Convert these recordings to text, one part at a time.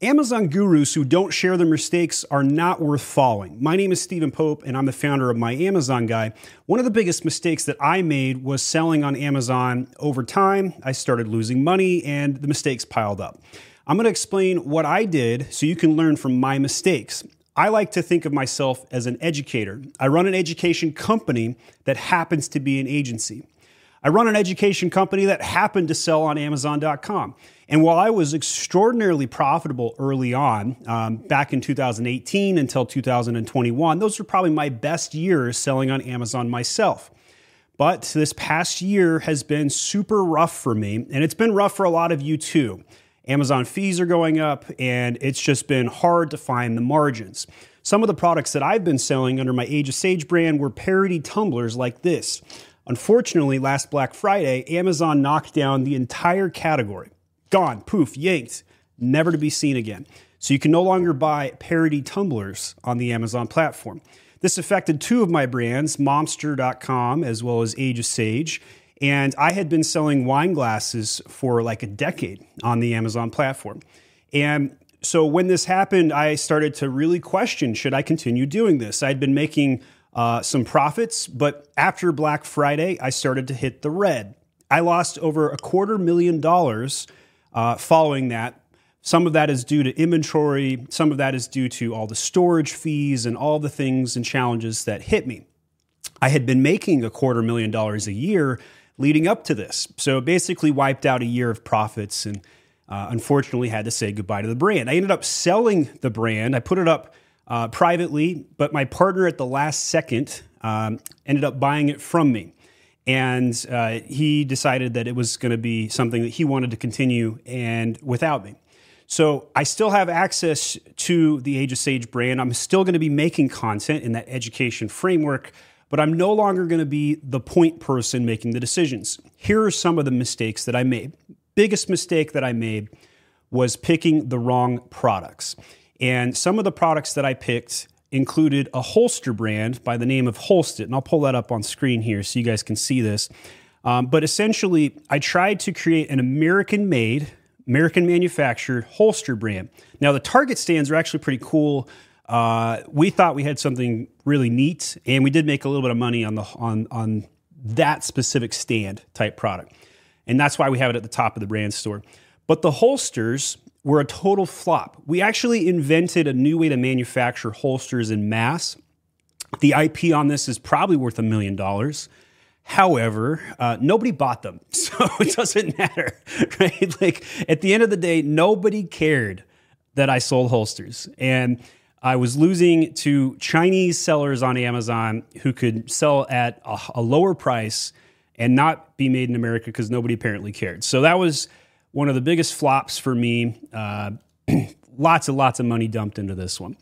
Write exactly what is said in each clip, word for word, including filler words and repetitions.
Amazon gurus who don't share their mistakes are not worth following. My name is Stephen Pope, and I'm the founder of My Amazon Guy. One of the biggest mistakes that I made was selling on Amazon. Over time, I started losing money, and the mistakes piled up. I'm going to explain what I did so you can learn from my mistakes. I like to think of myself as an educator. I run an education company that happens to be an agency. I run an education company that happened to sell on Amazon dot com. And while I was extraordinarily profitable early on, um, back in two thousand eighteen until two thousand twenty-one, those were probably my best years selling on Amazon myself. But this past year has been super rough for me, and it's been rough for a lot of you too. Amazon fees are going up, and it's just been hard to find the margins. Some of the products that I've been selling under my Age of Sage brand were parody tumblers like this. Unfortunately, last Black Friday, Amazon knocked down the entire category. Gone, poof, yanked, never to be seen again. So you can no longer buy parody tumblers on the Amazon platform. This affected two of my brands, Momster dot com as well as Age of Sage. And I had been selling wine glasses for like a decade on the Amazon platform. And so when this happened, I started to really question, should I continue doing this? I'd been making uh, some profits, but after Black Friday, I started to hit the red. I lost over a quarter million dollars uh, following that. Some of that is due to inventory. Some of that is due to all the storage fees and all the things and challenges that hit me. I had been making a quarter million dollars a year leading up to this. So it basically wiped out a year of profits and uh, unfortunately had to say goodbye to the brand. I ended up selling the brand. I put it up uh, privately, but my partner at the last second um, ended up buying it from me. And uh, he decided that it was going to be something that he wanted to continue and without me. So I still have access to the Age of Sage brand. I'm still going to be making content in that education framework, but I'm no longer going to be the point person making the decisions. Here are some of the mistakes that I made. Biggest mistake that I made was picking the wrong products. And some of the products that I picked included a holster brand by the name of Holstit. And I'll pull that up on screen here so you guys can see this. Um, but essentially, I tried to create an American-made, American manufactured holster brand. Now, the Target stands are actually pretty cool. Uh, we thought we had something really neat, and we did make a little bit of money on the on on that specific stand type product, and that's why we have it at the top of the brand store. But the holsters were a total flop. We actually invented a new way to manufacture holsters in mass. The I P on this is probably worth a million dollars. However, uh, nobody bought them, so it doesn't matter, right? Like at the end of the day, nobody cared that I sold holsters, and I was losing to Chinese sellers on Amazon who could sell at a, a lower price and not be made in America because nobody apparently cared. So that was one of the biggest flops for me. Uh, lots and lots of money dumped into this one.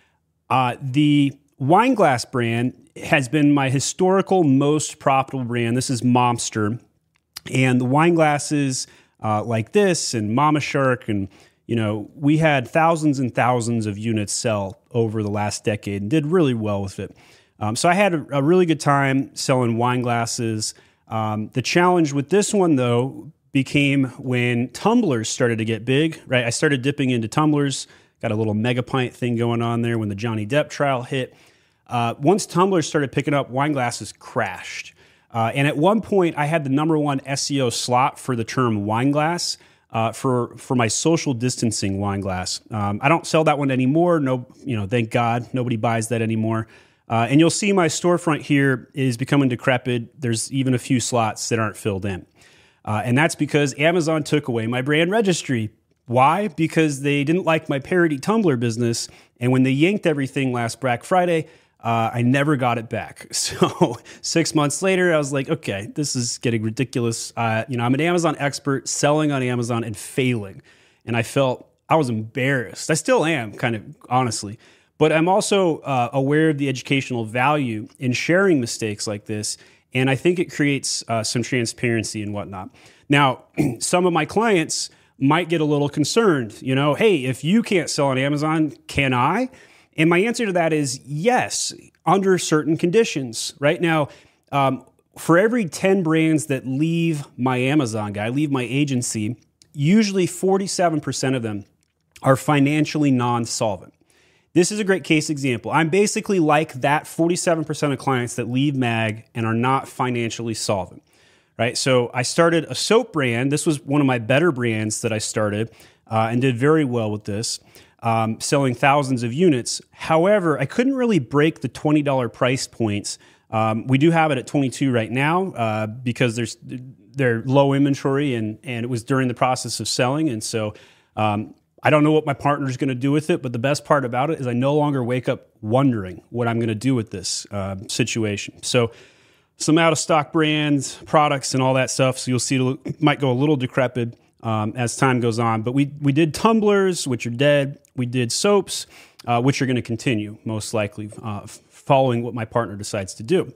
Uh, the wine glass brand has been my historical most profitable brand. This is Momster. And the wine glasses uh, like this and Mama Shark and You know, we had thousands and thousands of units sell over the last decade and did really well with it. Um, so I had a, a really good time selling wine glasses. Um, the challenge with this one, though, became when tumblers started to get big, right? I started dipping into tumblers, got a little mega pint thing going on there when the Johnny Depp trial hit. Uh, once tumblers started picking up, wine glasses crashed. Uh, and at one point, I had the number one S E O slot for the term wine glass. Uh, for for my social distancing wine glass. Um, I don't sell that one anymore. No, you know, thank God, nobody buys that anymore. Uh, and you'll see my storefront here is becoming decrepit. There's even a few slots that aren't filled in. Uh, and that's because Amazon took away my brand registry. Why? Because they didn't like my parody tumbler business. And when they yanked everything last Black Friday, Uh, I never got it back. So six months later, I was like, okay, this is getting ridiculous. Uh, you know, I'm an Amazon expert selling on Amazon and failing. And I felt I was embarrassed. I still am, kind of honestly. But I'm also uh, aware of the educational value in sharing mistakes like this. And I think it creates uh, some transparency and whatnot. Now, some of my clients might get a little concerned. You know, hey, if you can't sell on Amazon, can I? And my answer to that is yes, under certain conditions. Right now, um, for every ten brands that leave my Amazon Guy, leave my agency, usually forty-seven percent of them are financially non-solvent. This is a great case example. I'm basically like that forty-seven percent of clients that leave Mag and are not financially solvent, right? So I started a soap brand. This was one of my better brands that I started uh, and did very well with this, um, selling thousands of units. However, I couldn't really break the twenty dollars price points. Um, we do have it at twenty-two right now uh, because there's they're low inventory and, and it was during the process of selling. And so um, I don't know what my partner's going to do with it, but the best part about it is I no longer wake up wondering what I'm going to do with this uh, situation. So some out-of-stock brands, products, and all that stuff. So you'll see it might go a little decrepit um, as time goes on. But we we did tumblers, which are dead. We did soaps, uh, which are going to continue, most likely, uh, following what my partner decides to do.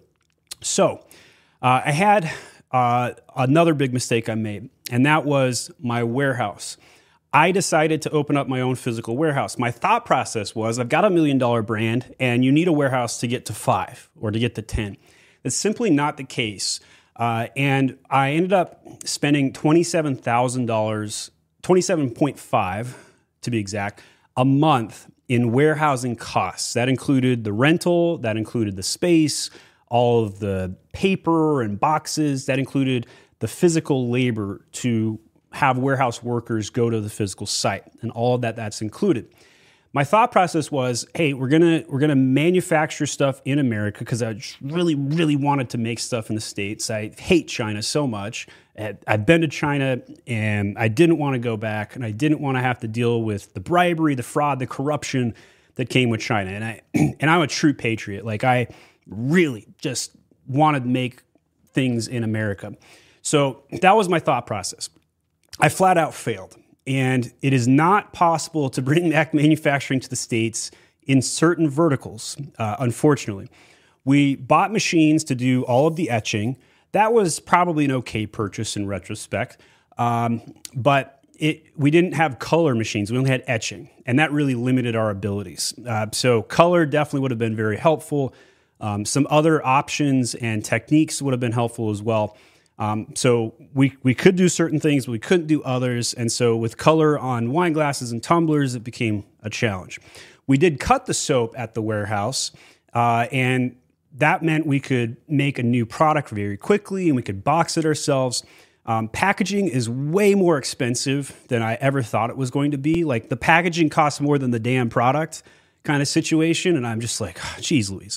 So uh, I had uh, another big mistake I made, and that was my warehouse. I decided to open up my own physical warehouse. My thought process was, I've got a million dollar brand and you need a warehouse to get to five or to get to ten. That's simply not the case. Uh, and I ended up spending twenty-seven thousand dollars, twenty-seven point five to be exact, a month in warehousing costs. That included the rental, that included the space, all of the paper and boxes, that included the physical labor to have warehouse workers go to the physical site, and all of that that's included. My thought process was, hey, we're gonna we're gonna manufacture stuff in America because I just really, really wanted to make stuff in the States. I hate China so much. I've been to China and I didn't want to go back, and I didn't want to have to deal with the bribery, the fraud, the corruption that came with China. And I and I'm a true patriot. Like, I really just wanted to make things in America. So that was my thought process. I flat out failed. And it is not possible to bring back manufacturing to the States in certain verticals, uh, unfortunately. We bought machines to do all of the etching. That was probably an okay purchase in retrospect. Um, but it, we didn't have color machines. We only had etching. And that really limited our abilities. Uh, so color definitely would have been very helpful. Um, some other options and techniques would have been helpful as well. Um, so we, we could do certain things, but we couldn't do others. And so with color on wine glasses and tumblers, it became a challenge. We did cut the soap at the warehouse, uh, and that meant we could make a new product very quickly and we could box it ourselves. Um, packaging is way more expensive than I ever thought it was going to be. Like, the packaging costs more than the damn product kind of situation. And I'm just like, oh, geez Louise.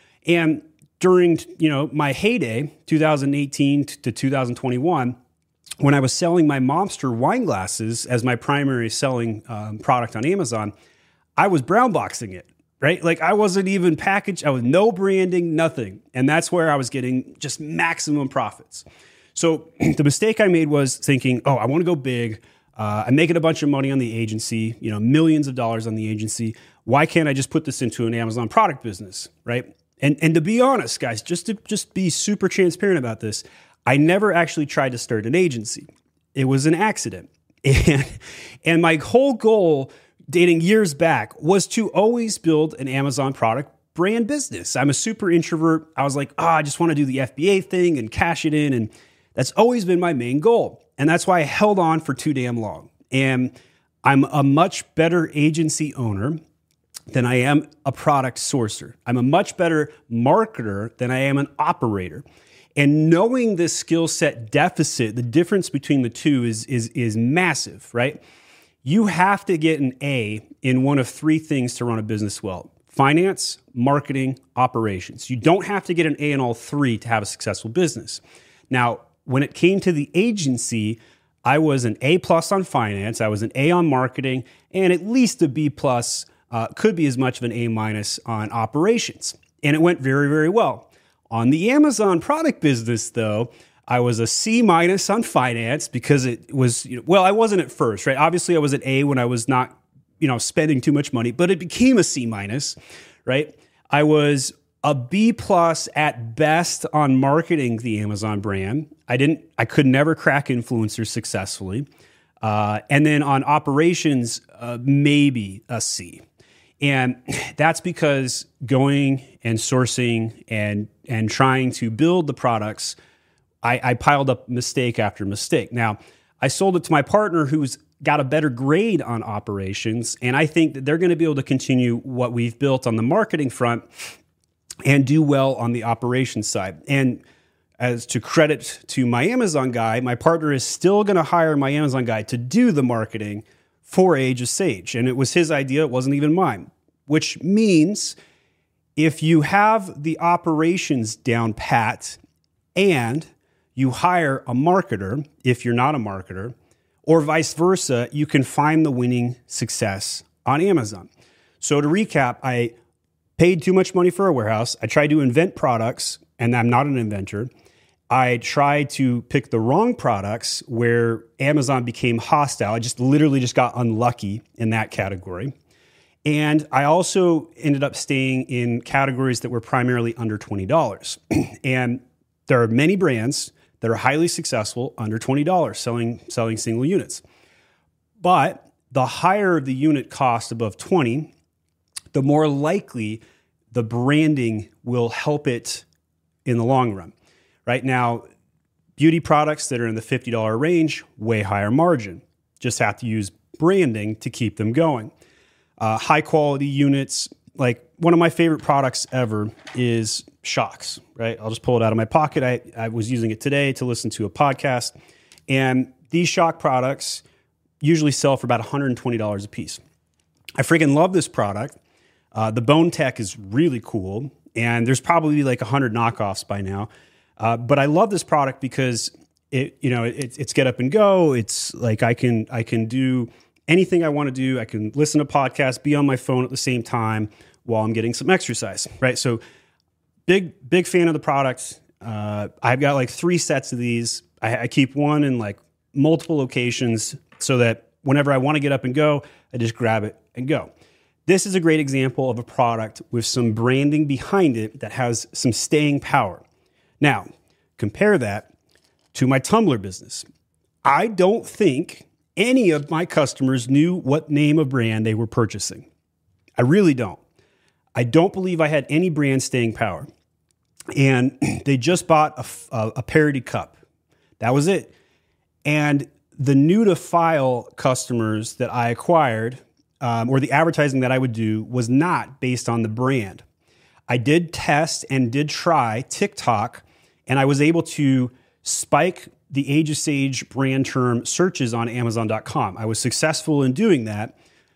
And during, you know, my heyday, two thousand eighteen to two thousand twenty-one, when I was selling my Momster wine glasses as my primary selling um, product on Amazon, I was brown boxing it, right? Like, I wasn't even packaged. I was no branding, nothing. And that's where I was getting just maximum profits. So the mistake I made was thinking, oh, I want to go big. Uh, I'm making a bunch of money on the agency, you know, millions of dollars on the agency. Why can't I just put this into an Amazon product business, right? And and to be honest, guys, just to just be super transparent about this, I never actually tried to start an agency. It was an accident. And, and my whole goal dating years back was to always build an Amazon product brand business. I'm a super introvert. I was like, oh, I just want to do the F B A thing and cash it in. And that's always been my main goal. And that's why I held on for too damn long. And I'm a much better agency owner than I am a product sourcer. I'm a much better marketer than I am an operator. And knowing this skill set deficit, the difference between the two is, is, is massive, right? You have to get an A in one of three things to run a business well: finance, marketing, operations. You don't have to get an A in all three to have a successful business. Now, when it came to the agency, I was an A plus on finance, I was an A on marketing, and at least a B plus, uh, could be as much of an A minus on operations. And it went very, very well. On the Amazon product business, though, I was a C minus on finance because it was, you know, well, I wasn't at first, right? Obviously, I was an A when I was not, you know, spending too much money, but it became a C minus, right? I was a B plus at best on marketing the Amazon brand. I didn't, I could never crack influencers successfully. Uh, and then on operations, uh, maybe a C. And that's because going and sourcing and and trying to build the products, I, I piled up mistake after mistake. Now, I sold it to my partner who's got a better grade on operations. And I think that they're going to be able to continue what we've built on the marketing front and do well on the operations side. And as to credit to my Amazon guy, my partner is still going to hire my Amazon guy to do the marketing for Age of Sage. And it was his idea. It wasn't even mine, which means if you have the operations down pat and you hire a marketer, if you're not a marketer, or vice versa, you can find the winning success on Amazon. So to recap, I paid too much money for a warehouse. I tried to invent products, and I'm not an inventor. I tried to pick the wrong products where Amazon became hostile. I just literally just got unlucky in that category. And I also ended up staying in categories that were primarily under twenty dollars. And there are many brands that are highly successful under twenty dollars selling, selling single units. But the higher the unit cost above twenty, the more likely the branding will help it in the long run. Right now, beauty products that are in the fifty dollars range, way higher margin. Just have to use branding to keep them going. Uh, high quality units, like one of my favorite products ever is Shocks, right? I'll just pull it out of my pocket. I, I was using it today to listen to a podcast. And these Shock products usually sell for about one hundred twenty dollars a piece. I freaking love this product. Uh, the bone tech is really cool. And there's probably like one hundred knockoffs by now. Uh, but I love this product because it, you know, it, it's get up and go. It's like I can I can do anything I want to do. I can listen to podcasts, be on my phone at the same time while I'm getting some exercise, right? So big, big fan of the product. Uh, I've got like three sets of these. I, I keep one in like multiple locations so that whenever I want to get up and go, I just grab it and go. This is a great example of a product with some branding behind it that has some staying power. Now, compare that to my Tumblr business. I don't think any of my customers knew what name of brand they were purchasing. I really don't. I don't believe I had any brand staying power. And they just bought a, a, a parody cup. That was it. And the new to file customers that I acquired, um, or the advertising that I would do, was not based on the brand. I did test and did try TikTok, and I was able to spike the Age of Sage brand term searches on Amazon dot com. I was successful in doing that,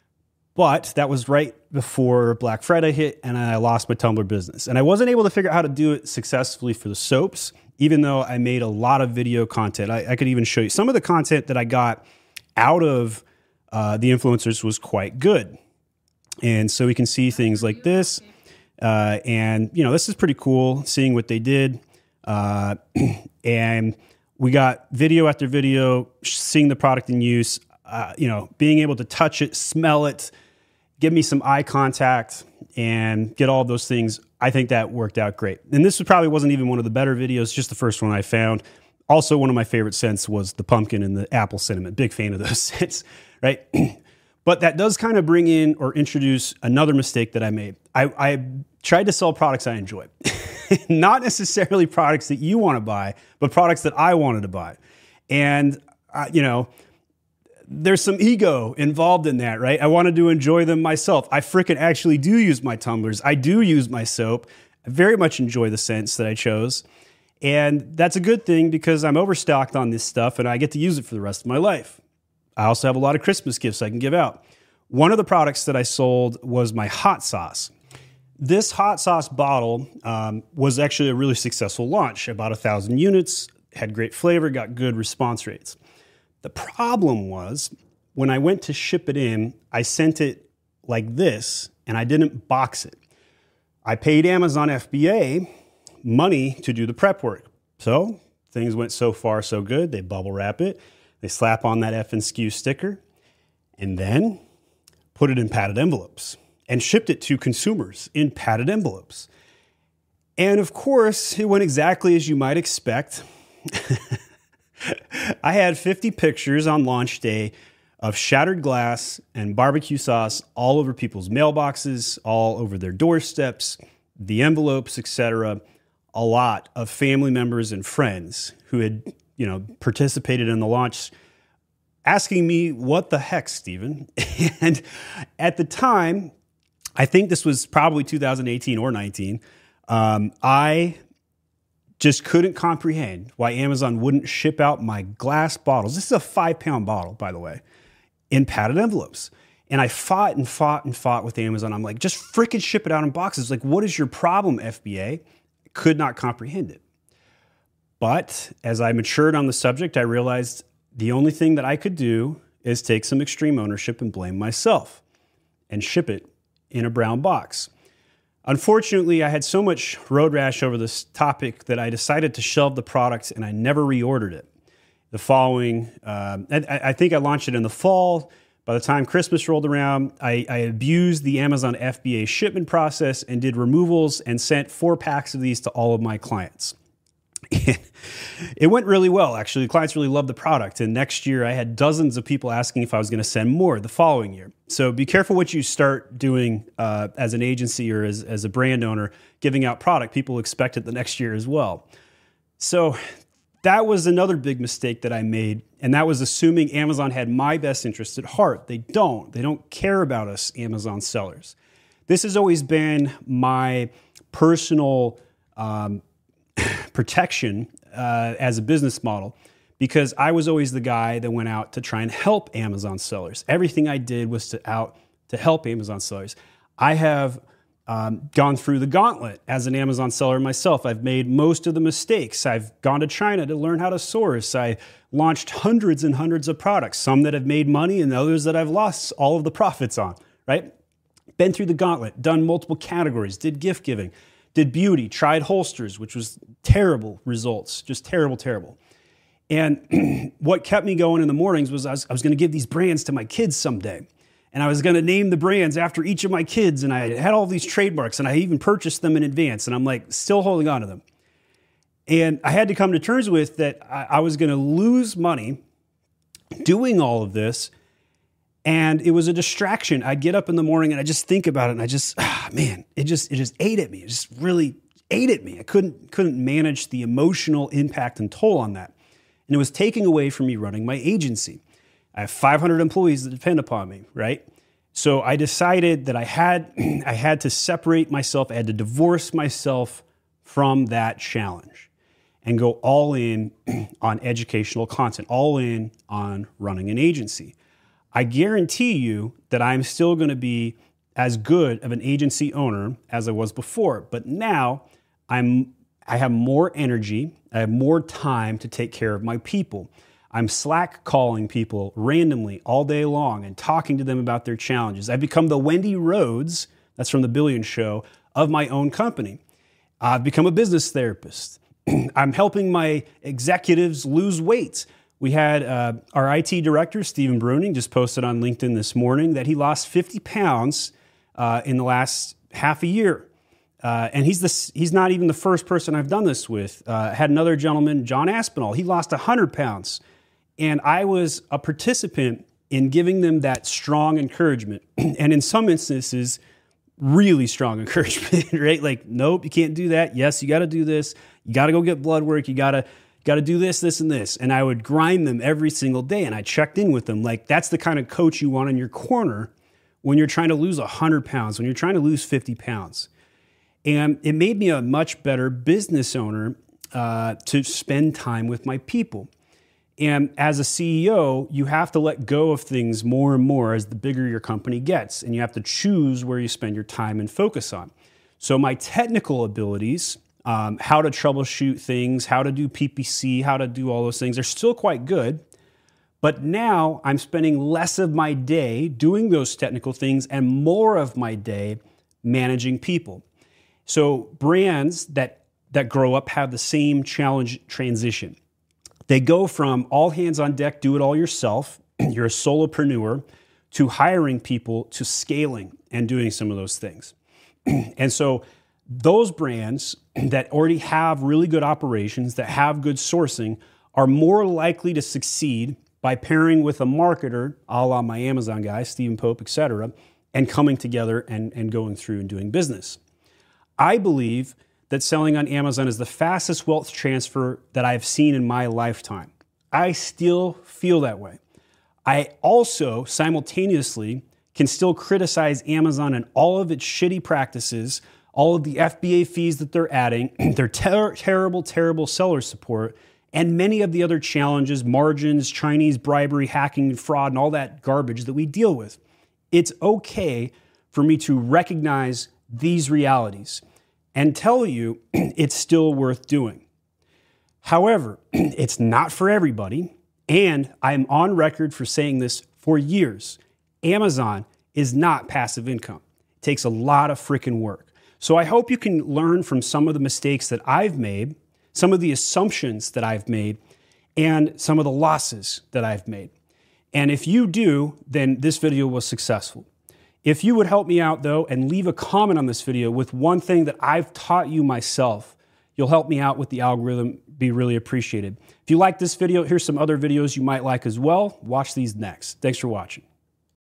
but that was right before Black Friday hit, and I lost my Tumblr business. And I wasn't able to figure out how to do it successfully for the soaps, even though I made a lot of video content. I, I could even show you some of the content that I got out of uh, the influencers was quite good. And so we can see things like this. Uh, and, you know, this is pretty cool, seeing what they did. Uh, and we got video after video, seeing the product in use, uh, you know, being able to touch it, smell it, give me some eye contact, and get all of those things. I think that worked out great. And this probably wasn't even one of the better videos, just the first one I found. Also, one of my favorite scents was the pumpkin and the apple cinnamon. Big fan of those scents, right? But that does kind of bring in or introduce another mistake that I made. I, I tried to sell products I enjoy. Not necessarily products that you want to buy, but products that I wanted to buy. And, uh, you know, there's some ego involved in that, right? I wanted to enjoy them myself. I frickin' actually do use my tumblers. I do use my soap. I very much enjoy the scents that I chose. And that's a good thing because I'm overstocked on this stuff and I get to use it for the rest of my life. I also have a lot of Christmas gifts I can give out. One of the products that I sold was my hot sauce. This hot sauce bottle um, was actually a really successful launch. About a thousand units, had great flavor, got good response rates. The problem was when I went to ship it in, I sent it like this and I didn't box it. I paid Amazon F B A money to do the prep work. So things went so far so good. They bubble wrap it, they slap on that F and S K U sticker, and then put it in padded envelopes and shipped it to consumers in padded envelopes. And of course, it went exactly as you might expect. I had fifty pictures on launch day of shattered glass and barbecue sauce all over people's mailboxes, all over their doorsteps, the envelopes, et cetera. A lot of family members and friends who had, you know, participated in the launch asking me, what the heck, Stephen? And at the time, I think this was probably two thousand eighteen or nineteen, um, I just couldn't comprehend why Amazon wouldn't ship out my glass bottles. This is a five pound bottle, by the way, in padded envelopes. And I fought and fought and fought with Amazon. I'm like, just freaking ship it out in boxes. Like, what is your problem, F B A? Could not comprehend it. But as I matured on the subject, I realized the only thing that I could do is take some extreme ownership and blame myself and ship it in a brown box. Unfortunately, I had so much road rash over this topic that I decided to shelve the product and I never reordered it. The following, um, I, I think I launched it in the fall. By the time Christmas rolled around, I, I abused the Amazon F B A shipment process and did removals and sent four packs of these to all of my clients. It went really well, actually. The clients really loved the product. And next year, I had dozens of people asking if I was going to send more the following year. So be careful what you start doing uh, as an agency or as, as a brand owner, giving out product. People expect it the next year as well. So that was another big mistake that I made. And that was assuming Amazon had my best interest at heart. They don't. They don't care about us, Amazon sellers. This has always been my personal um, protection uh, as a business model, because I was always the guy that went out to try and help Amazon sellers. Everything I did was to out to help Amazon sellers. I have um, gone through the gauntlet as an Amazon seller myself. I've made most of the mistakes. I've gone to China to learn how to source. I launched hundreds and hundreds of products, some that have made money and others that I've lost all of the profits on, right? Been through the gauntlet, done multiple categories, did gift giving, did beauty, tried holsters, which was terrible results, just terrible, terrible. And what kept me going in the mornings was I was, I was going to give these brands to my kids someday. And I was going to name the brands after each of my kids. And I had all these trademarks and I even purchased them in advance. And I'm like still holding on to them. And I had to come to terms with that I, I was going to lose money doing all of this. And it was a distraction. I'd get up in the morning and I just think about it. And I just, ah, man, it just, it just ate at me. It just really ate at me. I couldn't, couldn't manage the emotional impact and toll on that. And it was taking away from me running my agency. I have five hundred employees that depend upon me, right? So I decided that I had, I had to separate myself. I had to divorce myself from that challenge and go all in on educational content, all in on running an agency. I guarantee you that I'm still going to be as good of an agency owner as I was before. But now I'm, I have more energy. I have more time to take care of my people. I'm Slack calling people randomly all day long and talking to them about their challenges. I've become the Wendy Rhodes, that's from The Billion Show, of my own company. I've become a business therapist. I'm helping my executives lose weight. We had uh, our I T director, Stephen Bruning, just posted on LinkedIn this morning that he lost fifty pounds uh, in the last half a year. Uh, and he's the, he's not even the first person I've done this with. Uh, I had another gentleman, John Aspinall. He lost one hundred pounds. And I was a participant in giving them that strong encouragement. And in some instances, really strong encouragement, right? Like, nope, you can't do that. Yes, you got to do this. You got to go get blood work. You got to got to do this, this, and this. And I would grind them every single day. And I checked in with them. Like, that's the kind of coach you want in your corner when you're trying to lose one hundred pounds, when you're trying to lose fifty pounds. And it made me a much better business owner uh, to spend time with my people. And as a C E O, you have to let go of things more and more as the bigger your company gets. And you have to choose where you spend your time and focus on. So my technical abilities, um, how to troubleshoot things, how to do P P C, how to do all those things, are still quite good. But now I'm spending less of my day doing those technical things and more of my day managing people. So brands that, that grow up have the same challenge transition. They go from all hands on deck, do it all yourself, you're a solopreneur, to hiring people, to scaling and doing some of those things. And so those brands that already have really good operations, that have good sourcing, are more likely to succeed by pairing with a marketer, a la my Amazon guy, Stephen Pope, et cetera, and coming together and, and going through and doing business. I believe that selling on Amazon is the fastest wealth transfer that I've seen in my lifetime. I still feel that way. I also simultaneously can still criticize Amazon and all of its shitty practices, all of the F B A fees that they're adding, their ter- terrible, terrible seller support, and many of the other challenges, margins, Chinese bribery, hacking, fraud, and all that garbage that we deal with. It's okay for me to recognize these realities and tell you it's still worth doing. However, it's not for everybody, and I'm on record for saying this for years. Amazon is not passive income. It takes a lot of freaking work. So I hope you can learn from some of the mistakes that I've made, some of the assumptions that I've made, and some of the losses that I've made. And if you do, then this video was successful. If you would help me out though, and leave a comment on this video with one thing that I've taught you myself, you'll help me out with the algorithm, be really appreciated. If you like this video, here's some other videos you might like as well. Watch these next. Thanks for watching.